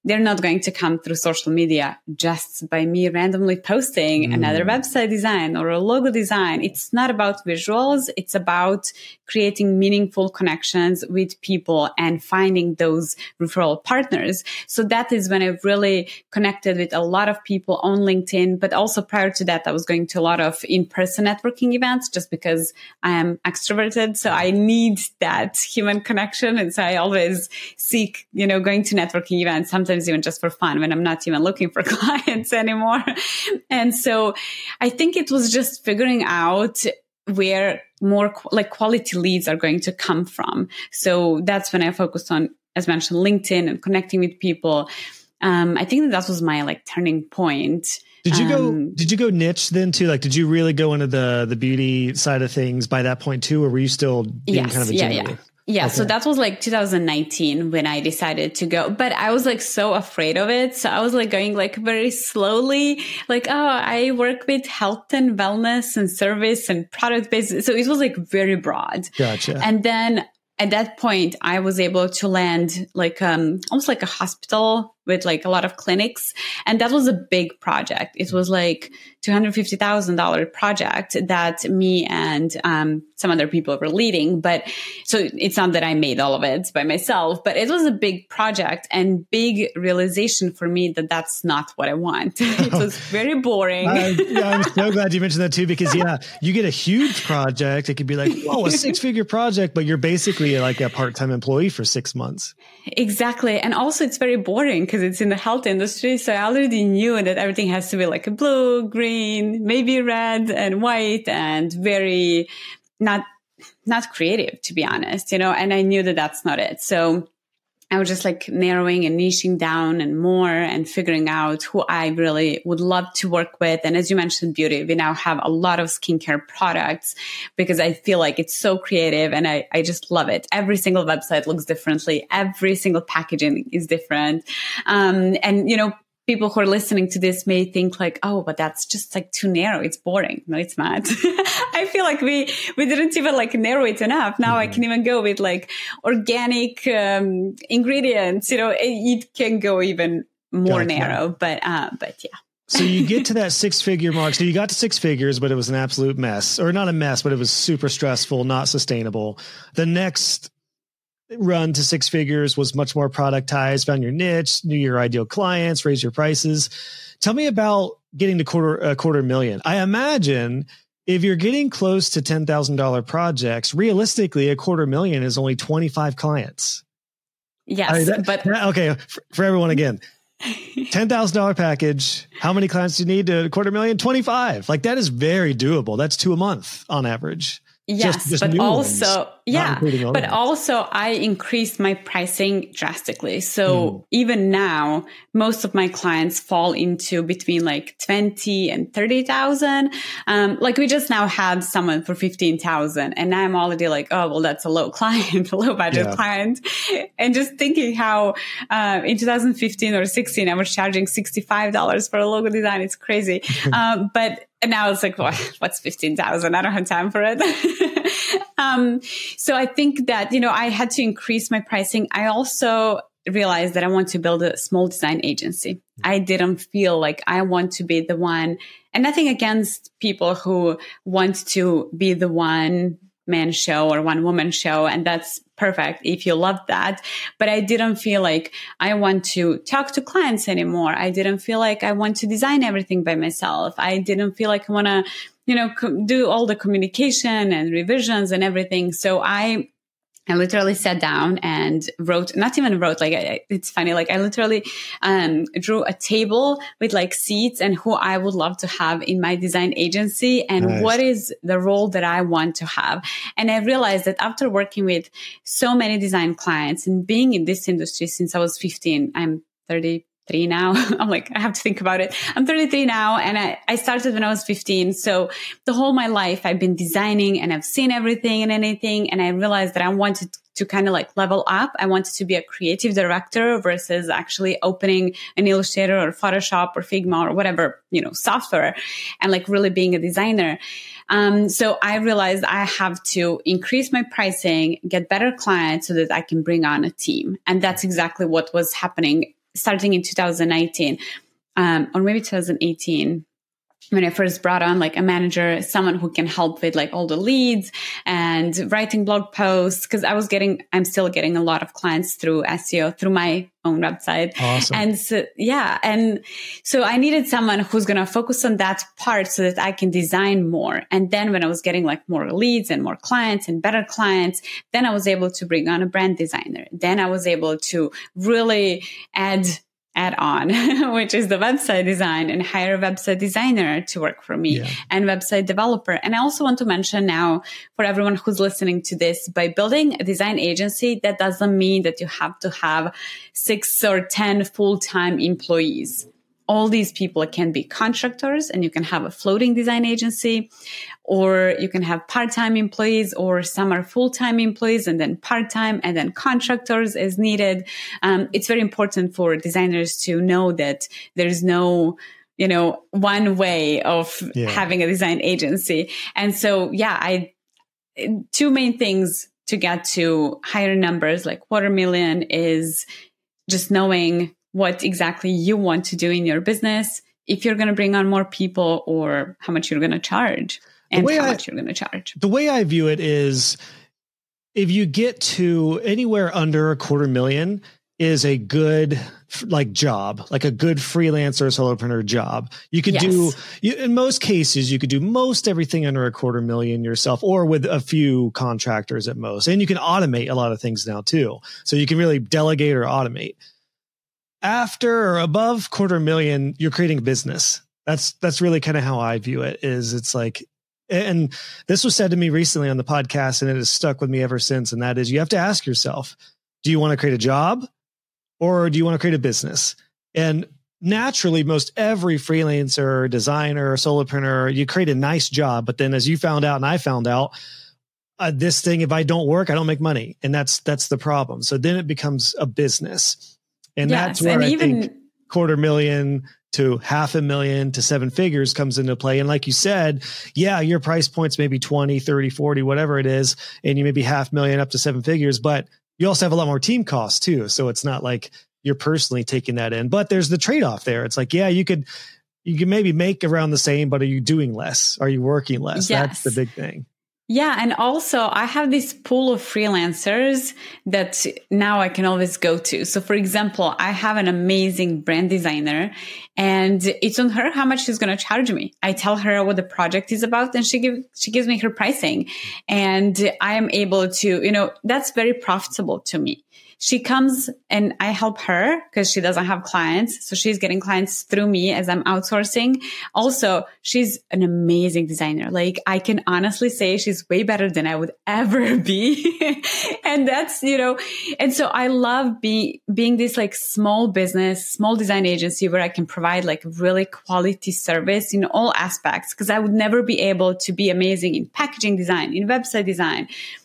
they're not going to come through social media just by me randomly posting another website design or a logo design. It's not about visuals. It's about creating meaningful connections with people and finding those referral partners. So that is when I really connected with a lot of people on LinkedIn. But also prior to that, I was going to a lot of in-person networking events just because I am extroverted. So I need that human connection. And so I always seek, going to networking events, sometimes even just for fun when I'm not even looking for clients anymore. And so I think it was just figuring out where more quality leads are going to come from. So that's when I focused on, as mentioned, LinkedIn and connecting with people. I think that was my turning point. Did you go niche then too? Did you really go into the beauty side of things by that point too? Or were you still being kind of a generalist? Yeah. Okay. So that was 2019 when I decided to go, but I was so afraid of it. So I was going very slowly, I work with health and wellness and service and product based. So it was very broad. Gotcha. And then at that point, I was able to land almost like a hospital with a lot of clinics. And that was a big project. It was $250,000 project that me and some other people were leading. But so it's not that I made all of it by myself, but it was a big project and big realization for me that that's not what I want. It was very boring. I'm so glad you mentioned that too, because you get a huge project. It could be a 6-figure project, but you're basically a part-time employee for 6 months. Exactly. And also it's very boring because it's in the health industry. So I already knew that everything has to be blue, green, maybe red and white and very not creative, to be honest, and I knew that that's not it. So I was just narrowing and niching down and more and figuring out who I really would love to work with. And as you mentioned, beauty, we now have a lot of skincare products because I feel it's so creative and I just love it. Every single website looks differently. Every single packaging is different. People who are listening to this may think oh, but that's just too narrow. It's boring. No, it's not. I feel we didn't even narrow it enough. Now I can even go with organic ingredients. It can go even more narrow, but yeah. So you get to that 6-figure mark. So you got to 6 figures, but it was an absolute mess, or not a mess, but it was super stressful, not sustainable. The next run to 6 figures was much more productized, found your niche, knew your ideal clients, raised your prices. Tell me about getting to quarter million. I imagine if you're getting close to $10,000 projects, realistically, $250,000 is only 25 clients. Yes, okay. For everyone again, $10,000 package. How many clients do you need to $250,000? 25. That is very doable. That's 2 a month on average. Yes, just but also, also I increased my pricing drastically. So even now, most of my clients fall into between 20 and 30,000. We just now had someone for 15,000 and I'm already oh, well, that's a low client, a low budget client. And just thinking how, in 2015 or 16, I was charging $65 for a logo design. It's crazy. And now it's what's 15,000? I don't have time for it. So I think that, I had to increase my pricing. I also realized that I want to build a small design agency. I didn't feel I want to be the one, and nothing against people who want to be the one man show or one woman show. And that's perfect if you love that. But I didn't feel I want to talk to clients anymore. I didn't feel I want to design everything by myself. I didn't feel I want to, do all the communication and revisions and everything. So I literally sat down and wrote, not even wrote, it's funny, I literally drew a table with seats and who I would love to have in my design agency and what is the role that I want to have. And I realized that after working with so many design clients and being in this industry since I was 15, I'm 33 now. I'm I have to think about it. I'm 33 now and I started when I was 15. So the whole my life I've been designing and I've seen everything and anything. And I realized that I wanted to kind of level up. I wanted to be a creative director versus actually opening an Illustrator or Photoshop or Figma or whatever, software and really being a designer. So I realized I have to increase my pricing, get better clients so that I can bring on a team. And that's exactly what was happening starting in 2019, or maybe 2018. When I first brought on like a manager, someone who can help with like all the leads and writing blog posts. Cause I'm still getting a lot of clients through SEO, through my own website. Awesome. And so, yeah. And so I needed someone who's going to focus on that part so that I can design more. And then when I was getting like more leads and more clients and better clients, then I was able to bring on a brand designer. Then I was able to really add on, which is the website design, and hire a website designer to work for me and website developer. And I also want to mention now for everyone who's listening to this, by building a design agency, that doesn't mean that you have to have 6 or 10 full-time employees. All these people can be contractors, and you can have a floating design agency, or you can have part-time employees, or some are full-time employees and then part-time and then contractors as needed. It's very important for designers to know that there's no, one way of having a design agency. And so, two main things to get to higher numbers, like $250,000, is just knowing what exactly you want to do in your business, if you're going to bring on more people, or how much you're going to charge and how much you're going to charge. The way I view it is, if you get to anywhere under $250,000 is a good like job, like a good freelancer solopreneur job. You could in most cases, you could do most everything under $250,000 yourself, or with a few contractors at most. And you can automate a lot of things now too. So you can really delegate or automate. After or above $250,000, you're creating a business. That's really kind of how I view it. It's like, and this was said to me recently on the podcast, and it has stuck with me ever since. And that is, you have to ask yourself, do you want to create a job, or do you want to create a business? And naturally, most every freelancer, designer, solopreneur, you create a nice job. But then, as you found out, and I found out, this thing, if I don't work, I don't make money. And that's the problem. So then it becomes a business. And that's where I think $250,000 to $500,000 to 7 figures comes into play. And like you said, your price point's maybe 20, 30, 40, whatever it is. And you may be $500,000 up to 7 figures, but you also have a lot more team costs too. So it's not like you're personally taking that in, but there's the trade-off there. It's like, you could maybe make around the same, but are you doing less? Are you working less? Yes. That's the big thing. Yeah. And also I have this pool of freelancers that now I can always go to. So for example, I have an amazing brand designer, and it's on her how much she's going to charge me. I tell her what the project is about, and she gives me her pricing, and I am able to, that's very profitable to me. She comes and I help her because she doesn't have clients. So she's getting clients through me as I'm outsourcing. Also, she's an amazing designer. Like, I can honestly say she's way better than I would ever be. And that's, and so I love being this like small business, small design agency where I can provide like really quality service in all aspects, because I would never be able to be amazing in packaging design, in website design,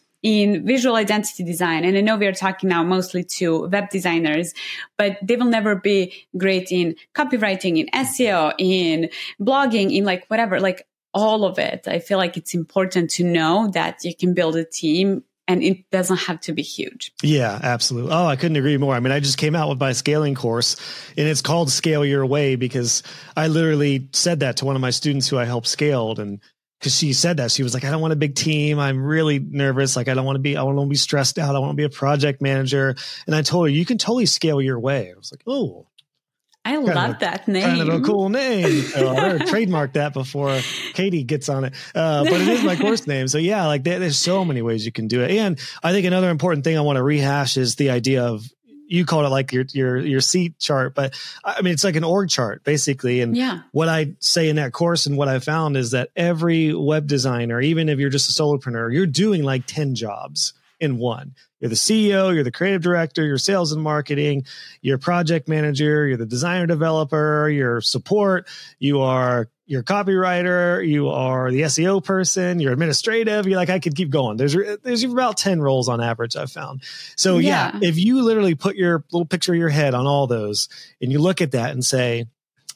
in visual identity design. And I know we are talking now mostly to web designers, but they will never be great in copywriting, in SEO, in blogging, in like whatever, like all of it. I feel like it's important to know that you can build a team, and it doesn't have to be huge. Yeah, absolutely. Oh, I couldn't agree more. I mean, I just came out with my scaling course, and it's called Scale Your Way, because I literally said that to one of my students who I helped scaled. And because she said that, she was like, I don't want a big team. I'm really nervous. Like, I don't want to be stressed out. I want to be a project manager. And I told her, you can totally scale your way. I was like, oh, I love that name. Kind of a cool name. So I better trademark that before Katie gets on it. But it is my course name. So like there's so many ways you can do it. And I think another important thing I want to rehash is the idea of, you called it like your seat chart, but I mean, it's like an org chart basically. And what I say in that course and what I found is that every web designer, even if you're just a solopreneur, you're doing like 10 jobs in one. You're the CEO, you're the creative director, you're sales and marketing, you're project manager, you're the designer developer, you're support, you are your copywriter, you are the SEO person, you're administrative. You're like, I could keep going. There's about 10 roles on average, I've found. So if you literally put your little picture of your head on all those and you look at that and say,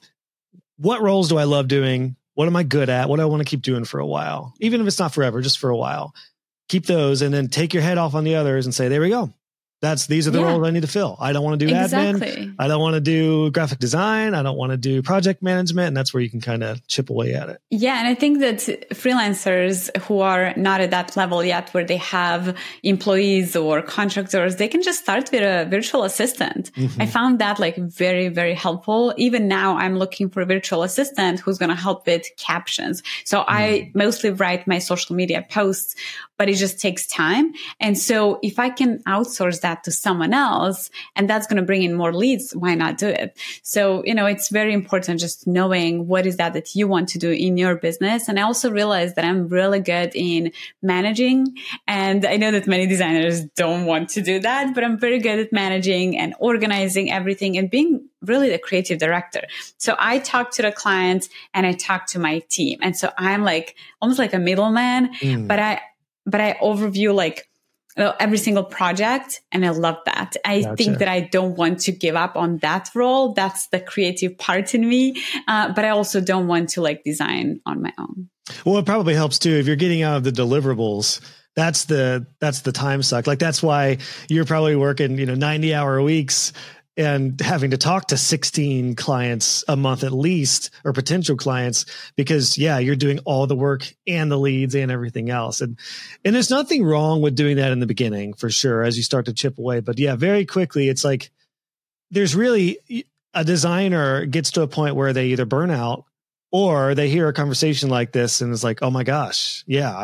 what roles do I love doing? What am I good at? What do I want to keep doing for a while? Even if it's not forever, just for a while. Keep those, and then take your head off on the others and say, there we go. These are the roles I need to fill. I don't want to do Exactly. admin. I don't want to do graphic design. I don't want to do project management. And that's where you can kind of chip away at it. Yeah. And I think that freelancers who are not at that level yet, where they have employees or contractors, they can just start with a virtual assistant. I found that like very, very helpful. Even now I'm looking for a virtual assistant who's going to help with captions. So I mostly write my social media posts, but it just takes time. And so if I can outsource that to someone else and that's going to bring in more leads, why not do it? So, it's very important just knowing what is that you want to do in your business. And I also realized that I'm really good in managing. And I know that many designers don't want to do that, but I'm very good at managing and organizing everything and being really the creative director. So I talk to the client and I talk to my team. And so I'm like almost like a middleman, but I overview like every single project. And I love that. I think that I don't want to give up on that role. That's the creative part in me. But I also don't want to like design on my own. Well, it probably helps too. If you're getting out of the deliverables, that's the time suck. Like that's why you're probably working, 90-hour weeks and having to talk to 16 clients a month at least, or potential clients, because you're doing all the work and the leads and everything else. And there's nothing wrong with doing that in the beginning for sure, as you start to chip away. But very quickly, it's like, there's really a designer gets to a point where they either burn out or they hear a conversation like this and it's like, oh my gosh,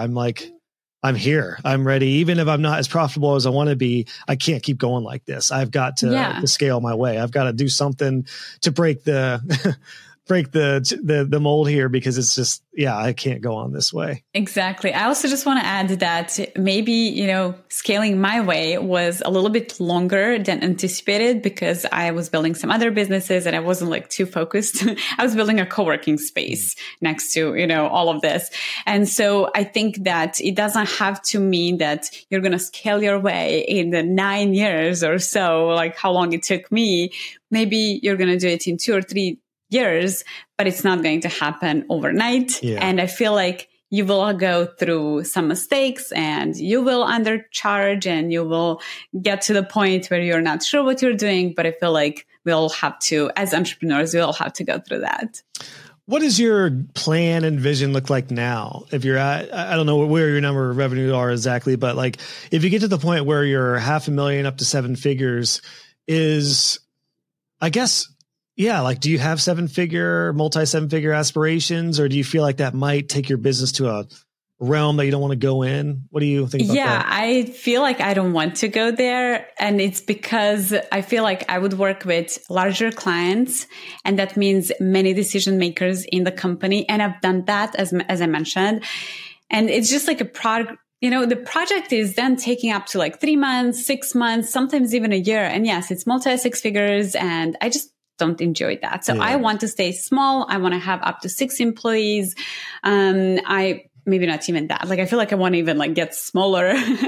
I'm here. I'm ready. Even if I'm not as profitable as I want to be, I can't keep going like this. I've got to scale my way. I've got to do something to break the mold here, because it's just, I can't go on this way. Exactly. I also just want to add that maybe, scaling my way was a little bit longer than anticipated because I was building some other businesses and I wasn't like too focused. I was building a co-working space next to, all of this. And so I think that it doesn't have to mean that you're going to scale your way in the 9 years or so, like how long it took me. Maybe you're going to do it in 2 or 3 years, but it's not going to happen overnight. And I feel like you will go through some mistakes and you will undercharge and you will get to the point where you're not sure what you're doing. But I feel like we'll have to, as entrepreneurs, we'll have to go through that. What does your plan and vision look like now? If you're at, I don't know where your number of revenue are exactly, but like if you get to the point where you're $500,000 up to 7 figures, is, I guess, like, do you have multi-7-figure aspirations, or do you feel like that might take your business to a realm that you don't want to go in? What do you think about that? I feel like I don't want to go there. And it's because I feel like I would work with larger clients. And that means many decision makers in the company. And I've done that, as I mentioned. And it's just like a product. The project is then taking up to like 3 months, 6 months, sometimes even a year. And yes, it's multi-6 figures. And I just don't enjoy that. So I want to stay small. I want to have up to 6 employees. Maybe not even that. Like, I feel like I want to even like get smaller,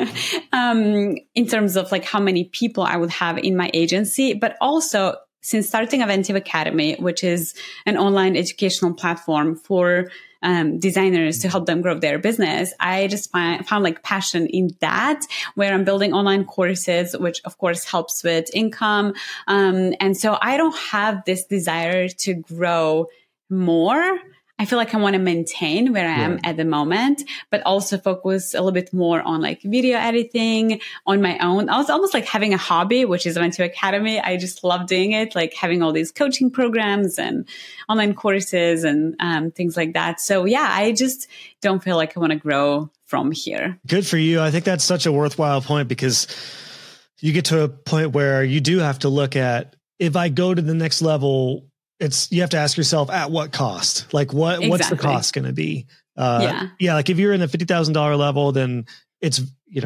in terms of like how many people I would have in my agency. But also, since starting Aventive Academy, which is an online educational platform for designers to help them grow their business, I just found like passion in that, where I'm building online courses, which of course helps with income. And so I don't have this desire to grow more. I feel like I want to maintain where I am at the moment, but also focus a little bit more on like video editing on my own. I was almost like having a hobby, which is Aventive Academy. I just love doing it, like having all these coaching programs and online courses and things like that. So I just don't feel like I want to grow from here. Good for you. I think that's such a worthwhile point, because you get to a point where you do have to look at, if I go to the next level, you have to ask yourself, at what cost? Like what's the cost going to be? Like if you're in the $50,000 level, then it's,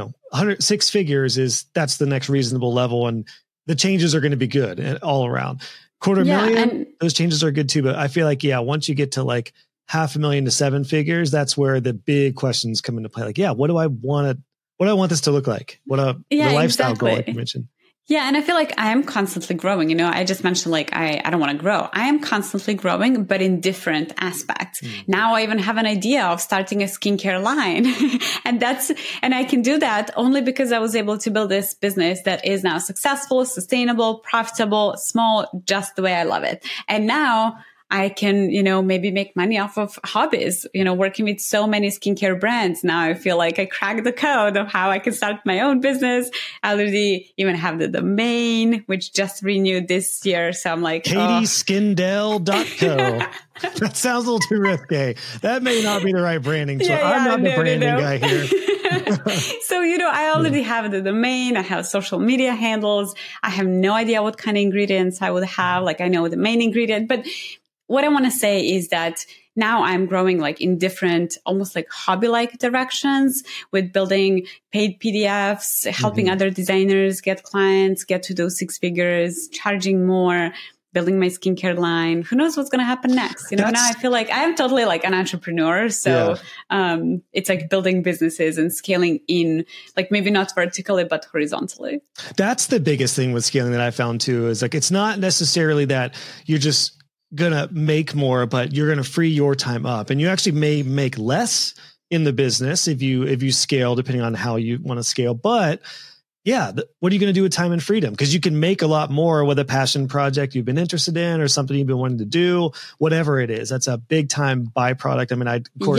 6 figures that's the next reasonable level. And the changes are going to be good all around. $250,000, those changes are good too. But I feel like, once you get to like $500,000 to 7 figures, that's where the big questions come into play. Like, what do I want this to look like? The lifestyle goal, like you mentioned. Yeah. And I feel like I am constantly growing. I just mentioned like, I don't want to grow. I am constantly growing, but in different aspects. Now I even have an idea of starting a skincare line. and I can do that only because I was able to build this business that is now successful, sustainable, profitable, small, just the way I love it. And now I can, maybe make money off of hobbies, working with so many skincare brands. Now I feel like I cracked the code of how I can start my own business. I already even have the domain, which just renewed this year. So I'm like, KatieSkindell.co. That sounds a little too risque. That may not be the right branding. So I'm not the branding guy here. So, I already have the domain. I have social media handles. I have no idea what kind of ingredients I would have. Like I know the main ingredient, but what I want to say is that now I'm growing like in different, almost like hobby-like directions with building paid PDFs, helping other designers get clients, get to those 6 figures, charging more, building my skincare line. Who knows what's going to happen next? Now I feel like I am totally like an entrepreneur. So it's like building businesses and scaling in, like maybe not vertically, but horizontally. That's the biggest thing with scaling that I found too, is like, it's not necessarily that you're just going to make more, but you're going to free your time up, and you actually may make less in the business if you scale, depending on how you want to scale. But yeah, what are you going to do with time and freedom? Because you can make a lot more with a passion project you've been interested in, or something you've been wanting to do, whatever it is. That's a big time byproduct. I mean,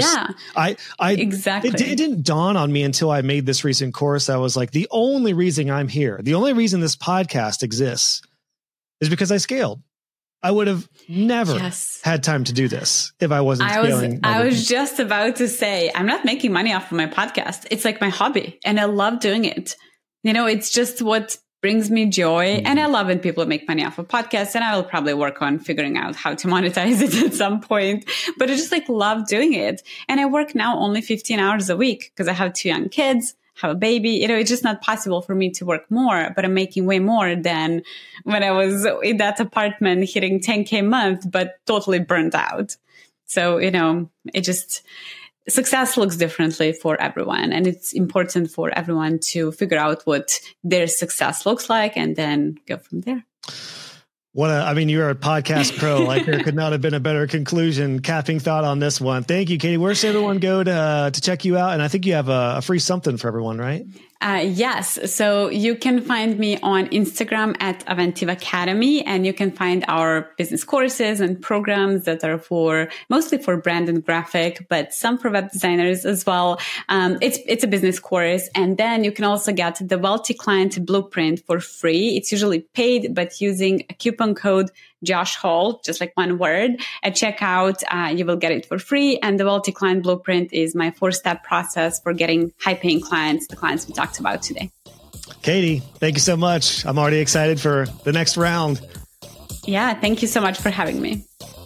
exactly. It didn't dawn on me until I made this recent course. I was like, the only reason I'm here, the only reason this podcast exists is because I scaled. I would have never had time to do this if I wasn't scaling. I was just about to say, I'm not making money off of my podcast. It's like my hobby and I love doing it. It's just what brings me joy. And I love when people make money off of podcasts, and I will probably work on figuring out how to monetize it at some point, but I just like love doing it. And I work now only 15 hours a week because I have 2 young kids, have a baby. It's just not possible for me to work more, but I'm making way more than when I was in that apartment hitting 10K a month, but totally burnt out. So, success looks differently for everyone. And it's important for everyone to figure out what their success looks like and then go from there. You're a podcast pro. Like there could not have been a better conclusion, capping thought on this one. Thank you, Katie. Where should everyone go to check you out? And I think you have a free something for everyone, right? Yes. So you can find me on Instagram at Aventive Academy, and you can find our business courses and programs that are mostly for brand and graphic, but some for web designers as well. It's a business course. And then you can also get the Wealthy Client Blueprint for free. It's usually paid, but using a coupon code Josh Hall, just like one word, at checkout, you will get it for free. And the Wealthy Client Blueprint is my 4-step process for getting high-paying clients, the clients we talked about today. Katie, thank you so much. I'm already excited for the next round. Yeah, thank you so much for having me.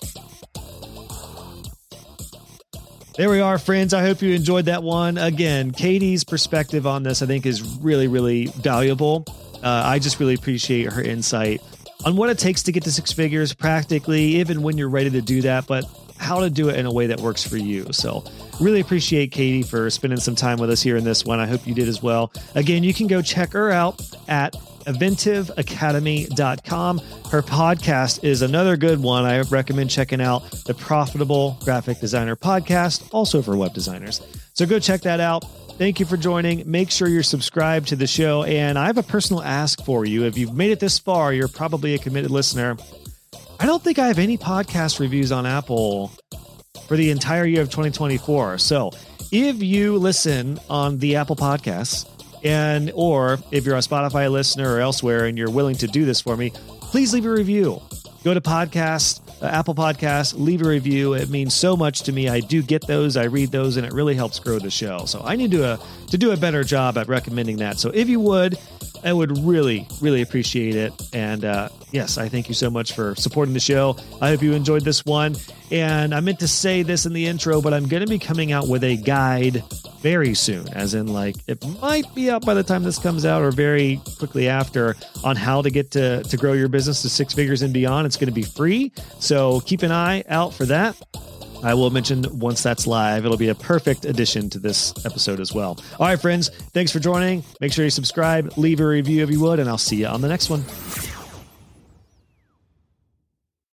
There we are, friends. I hope you enjoyed that one. Again, Katie's perspective on this, I think, is really, really valuable. I just really appreciate her insight on what it takes to get to 6 figures practically, even when you're ready to do that, but how to do it in a way that works for you. So really appreciate Katie for spending some time with us here in this one. I hope you did as well. Again, you can go check her out at aventiveacademy.com. Her podcast is another good one. I recommend checking out the Profitable Graphic Designer podcast, also for web designers. So go check that out. Thank you for joining. Make sure you're subscribed to the show. And I have a personal ask for you. If you've made it this far, you're probably a committed listener. I don't think I have any podcast reviews on Apple for the entire year of 2024. So if you listen on the Apple Podcasts, or if you're a Spotify listener or elsewhere and you're willing to do this for me, please leave a review. Go to Apple Podcasts, leave a review. It means so much to me. I do get those, I read those, and it really helps grow the show. So I need to do a better job at recommending that. So if you would, I would really, really appreciate it. And yes, I thank you so much for supporting the show. I hope you enjoyed this one. And I meant to say this in the intro, but I'm going to be coming out with a guide very soon, as in like it might be out by the time this comes out or very quickly after, on how to get to grow your business to 6 figures and beyond. It's going to be free. So keep an eye out for that. I will mention once that's live. It'll be a perfect addition to this episode as well. All right, friends, thanks for joining. Make sure you subscribe, leave a review if you would, and I'll see you on the next one.